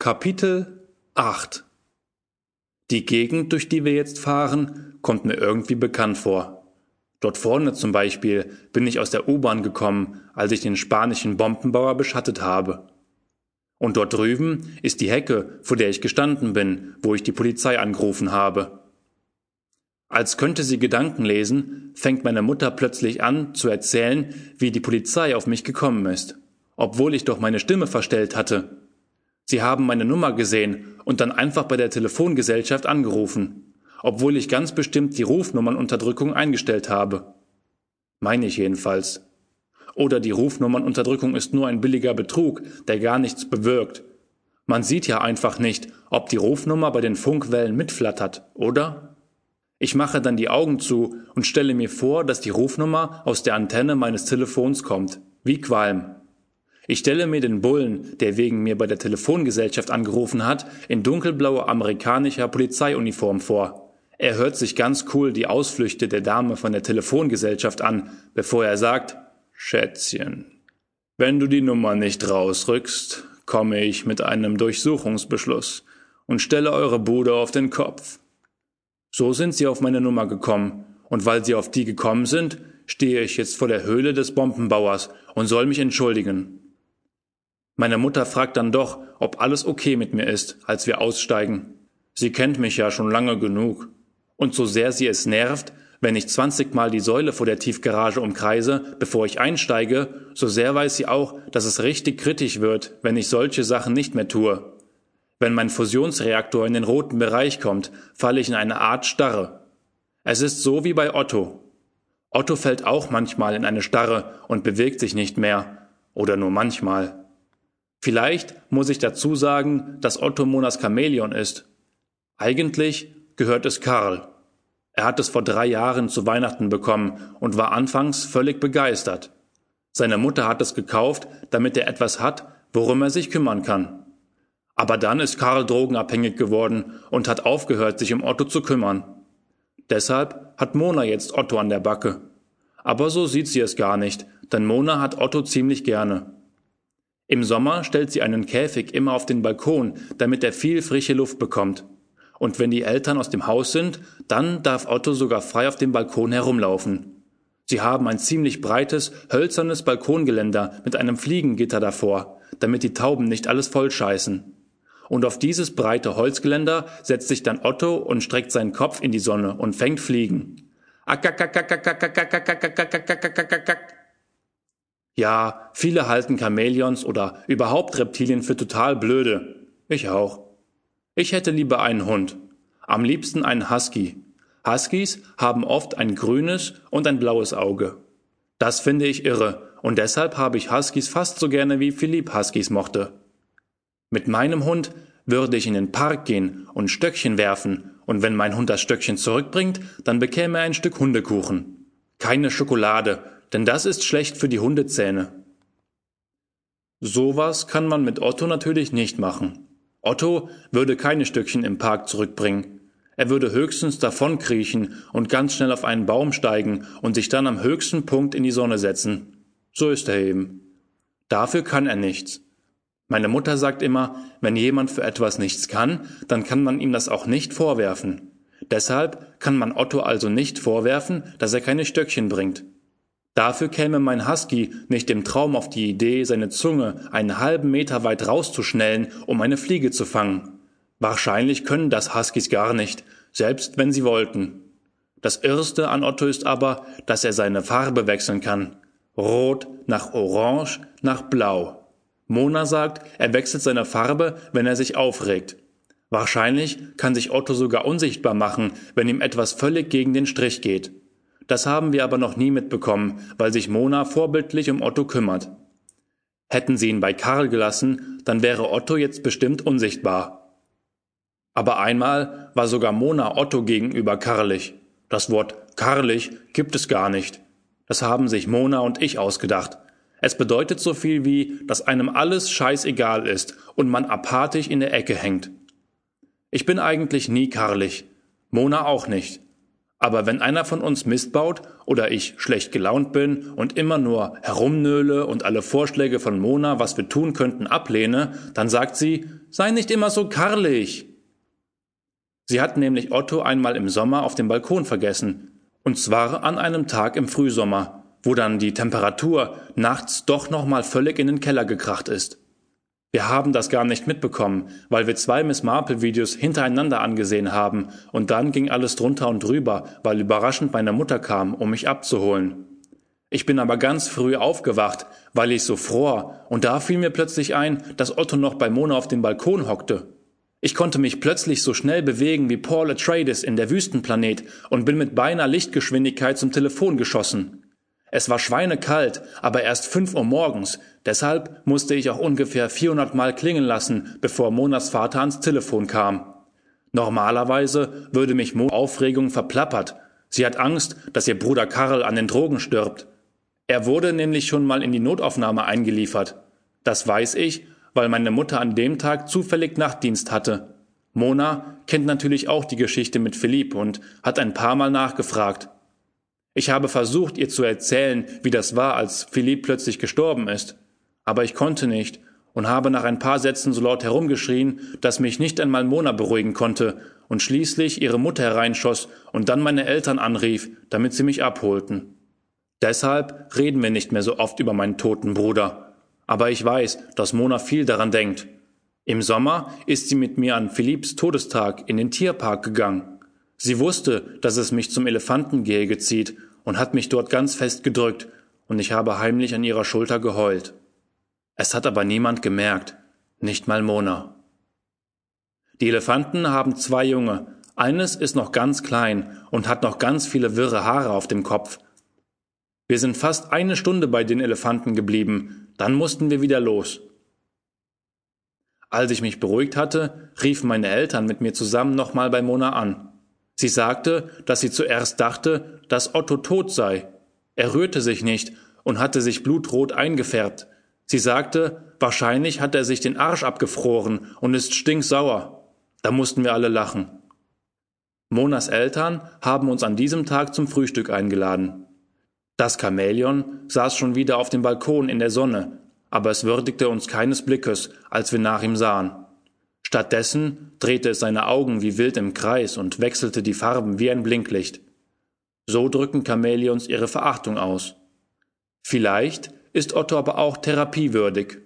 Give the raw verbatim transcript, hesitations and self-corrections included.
Kapitel acht. Die Gegend, durch die wir jetzt fahren, kommt mir irgendwie bekannt vor. Dort vorne zum Beispiel bin ich aus der U-Bahn gekommen, als ich den spanischen Bombenbauer beschattet habe. Und dort drüben ist die Hecke, vor der ich gestanden bin, wo ich die Polizei angerufen habe. Als könnte sie Gedanken lesen, fängt meine Mutter plötzlich an zu erzählen, wie die Polizei auf mich gekommen ist, obwohl ich doch meine Stimme verstellt hatte. Sie haben meine Nummer gesehen und dann einfach bei der Telefongesellschaft angerufen, obwohl ich ganz bestimmt die Rufnummernunterdrückung eingestellt habe. Meine ich jedenfalls. Oder die Rufnummernunterdrückung ist nur ein billiger Betrug, der gar nichts bewirkt. Man sieht ja einfach nicht, ob die Rufnummer bei den Funkwellen mitflattert, oder? Ich mache dann die Augen zu und stelle mir vor, dass die Rufnummer aus der Antenne meines Telefons kommt, wie Qualm. Ich stelle mir den Bullen, der wegen mir bei der Telefongesellschaft angerufen hat, in dunkelblauer amerikanischer Polizeiuniform vor. Er hört sich ganz cool die Ausflüchte der Dame von der Telefongesellschaft an, bevor er sagt: Schätzchen, wenn du die Nummer nicht rausrückst, komme ich mit einem Durchsuchungsbeschluss und stelle eure Bude auf den Kopf. So sind sie auf meine Nummer gekommen, und weil sie auf die gekommen sind, stehe ich jetzt vor der Höhle des Bombenbauers und soll mich entschuldigen. Meine Mutter fragt dann doch, ob alles okay mit mir ist, als wir aussteigen. Sie kennt mich ja schon lange genug. Und so sehr sie es nervt, wenn ich zwanzigmal die Säule vor der Tiefgarage umkreise, bevor ich einsteige, so sehr weiß sie auch, dass es richtig kritisch wird, wenn ich solche Sachen nicht mehr tue. Wenn mein Fusionsreaktor in den roten Bereich kommt, falle ich in eine Art Starre. Es ist so wie bei Otto. Otto fällt auch manchmal in eine Starre und bewegt sich nicht mehr. Oder nur manchmal. Vielleicht muss ich dazu sagen, dass Otto Monas Chamäleon ist. Eigentlich gehört es Karl. Er hat es vor drei Jahren zu Weihnachten bekommen und war anfangs völlig begeistert. Seine Mutter hat es gekauft, damit er etwas hat, worum er sich kümmern kann. Aber dann ist Karl drogenabhängig geworden und hat aufgehört, sich um Otto zu kümmern. Deshalb hat Mona jetzt Otto an der Backe. Aber so sieht sie es gar nicht, denn Mona hat Otto ziemlich gerne. Im Sommer stellt sie einen Käfig immer auf den Balkon, damit er viel frische Luft bekommt. Und wenn die Eltern aus dem Haus sind, dann darf Otto sogar frei auf dem Balkon herumlaufen. Sie haben ein ziemlich breites, hölzernes Balkongeländer mit einem Fliegengitter davor, damit die Tauben nicht alles vollscheißen. Und auf dieses breite Holzgeländer setzt sich dann Otto und streckt seinen Kopf in die Sonne und fängt Fliegen. Ja, viele halten Chamäleons oder überhaupt Reptilien für total blöde. Ich auch. Ich hätte lieber einen Hund. Am liebsten einen Husky. Huskies haben oft ein grünes und ein blaues Auge. Das finde ich irre und deshalb habe ich Huskies fast so gerne wie Philipp Huskies mochte. Mit meinem Hund würde ich in den Park gehen und Stöckchen werfen und wenn mein Hund das Stöckchen zurückbringt, dann bekäme er ein Stück Hundekuchen. Keine Schokolade, denn das ist schlecht für die Hundezähne. Sowas kann man mit Otto natürlich nicht machen. Otto würde keine Stückchen im Park zurückbringen. Er würde höchstens davonkriechen und ganz schnell auf einen Baum steigen und sich dann am höchsten Punkt in die Sonne setzen. So ist er eben. Dafür kann er nichts. Meine Mutter sagt immer, wenn jemand für etwas nichts kann, dann kann man ihm das auch nicht vorwerfen. Deshalb kann man Otto also nicht vorwerfen, dass er keine Stöckchen bringt. Dafür käme mein Husky nicht im Traum auf die Idee, seine Zunge einen halben Meter weit rauszuschnellen, um eine Fliege zu fangen. Wahrscheinlich können das Huskys gar nicht, selbst wenn sie wollten. Das Irrste an Otto ist aber, dass er seine Farbe wechseln kann. Rot nach Orange nach Blau. Mona sagt, er wechselt seine Farbe, wenn er sich aufregt. Wahrscheinlich kann sich Otto sogar unsichtbar machen, wenn ihm etwas völlig gegen den Strich geht. Das haben wir aber noch nie mitbekommen, weil sich Mona vorbildlich um Otto kümmert. Hätten sie ihn bei Karl gelassen, dann wäre Otto jetzt bestimmt unsichtbar. Aber einmal war sogar Mona Otto gegenüber karlich. Das Wort karlich gibt es gar nicht. Das haben sich Mona und ich ausgedacht. Es bedeutet so viel wie, dass einem alles scheißegal ist und man apathisch in der Ecke hängt. Ich bin eigentlich nie karlich. Mona auch nicht. Aber wenn einer von uns Mist baut oder ich schlecht gelaunt bin und immer nur herumnöle und alle Vorschläge von Mona, was wir tun könnten, ablehne, dann sagt sie, sei nicht immer so karlich. Sie hat nämlich Otto einmal im Sommer auf dem Balkon vergessen. Und zwar an einem Tag im Frühsommer, wo dann die Temperatur nachts doch nochmal völlig in den Keller gekracht ist. Wir haben das gar nicht mitbekommen, weil wir zwei Miss Marple-Videos hintereinander angesehen haben und dann ging alles drunter und drüber, weil überraschend meine Mutter kam, um mich abzuholen. Ich bin aber ganz früh aufgewacht, weil ich so fror und da fiel mir plötzlich ein, dass Otto noch bei Mona auf dem Balkon hockte. Ich konnte mich plötzlich so schnell bewegen wie Paul Atreides in der Wüstenplanet und bin mit beinahe Lichtgeschwindigkeit zum Telefon geschossen. Es war schweinekalt, aber erst fünf Uhr morgens, deshalb musste ich auch ungefähr vierhundert Mal klingeln lassen, bevor Monas Vater ans Telefon kam. Normalerweise würde mich Monas Aufregung verplappert. Sie hat Angst, dass ihr Bruder Karl an den Drogen stirbt. Er wurde nämlich schon mal in die Notaufnahme eingeliefert. Das weiß ich, weil meine Mutter an dem Tag zufällig Nachtdienst hatte. Mona kennt natürlich auch die Geschichte mit Philipp und hat ein paar Mal nachgefragt. Ich habe versucht, ihr zu erzählen, wie das war, als Philipp plötzlich gestorben ist. Aber ich konnte nicht und habe nach ein paar Sätzen so laut herumgeschrien, dass mich nicht einmal Mona beruhigen konnte und schließlich ihre Mutter hereinschoss und dann meine Eltern anrief, damit sie mich abholten. Deshalb reden wir nicht mehr so oft über meinen toten Bruder. Aber ich weiß, dass Mona viel daran denkt. Im Sommer ist sie mit mir an Philipps Todestag in den Tierpark gegangen. Sie wusste, dass es mich zum Elefantengehege zieht und hat mich dort ganz fest gedrückt und ich habe heimlich an ihrer Schulter geheult. Es hat aber niemand gemerkt, nicht mal Mona. Die Elefanten haben zwei Junge, eines ist noch ganz klein und hat noch ganz viele wirre Haare auf dem Kopf. Wir sind fast eine Stunde bei den Elefanten geblieben, dann mussten wir wieder los. Als ich mich beruhigt hatte, riefen meine Eltern mit mir zusammen nochmal bei Mona an. Sie sagte, dass sie zuerst dachte, dass Otto tot sei. Er rührte sich nicht und hatte sich blutrot eingefärbt. Sie sagte, wahrscheinlich hat er sich den Arsch abgefroren und ist stinksauer. Da mussten wir alle lachen. Monas Eltern haben uns an diesem Tag zum Frühstück eingeladen. Das Chamäleon saß schon wieder auf dem Balkon in der Sonne, aber es würdigte uns keines Blickes, als wir nach ihm sahen. Stattdessen drehte es seine Augen wie wild im Kreis und wechselte die Farben wie ein Blinklicht. So drücken Chamäleons ihre Verachtung aus. Vielleicht ist Otto aber auch therapiewürdig.